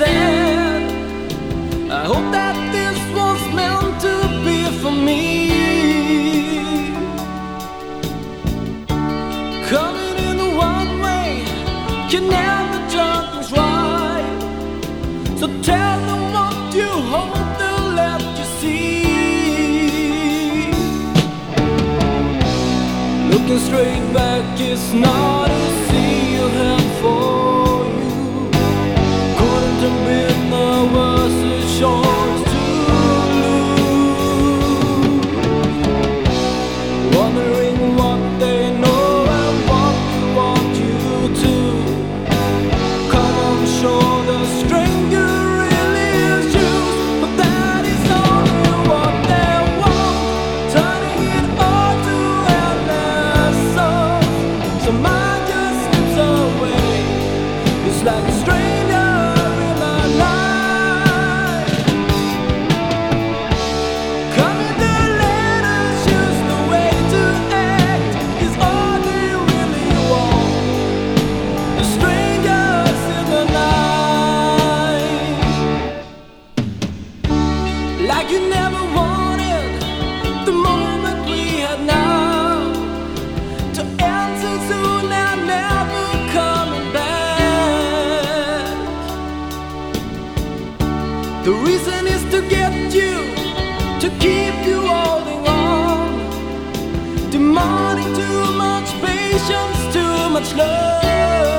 sad. I hope that this was meant to be for me. Coming in the one way can never turn things right. So tell them what you hope they'll let you see. Looking straight back is not a sea you have for you. Couldn't have been the worst choice to lose. Wondering what they know and what they want you to. Come on, show the stranger really is used, but that is only what they want. Turning it all to endless songs. So mine just slips away. It's like a stranger in the night. Coming the letters, just the way to act is all they really want. The strangers in the night. Like you never wanted the moment we had now to end so soon and never coming back. The reason is to get you, to keep you holding on. Demanding too much patience, too much love.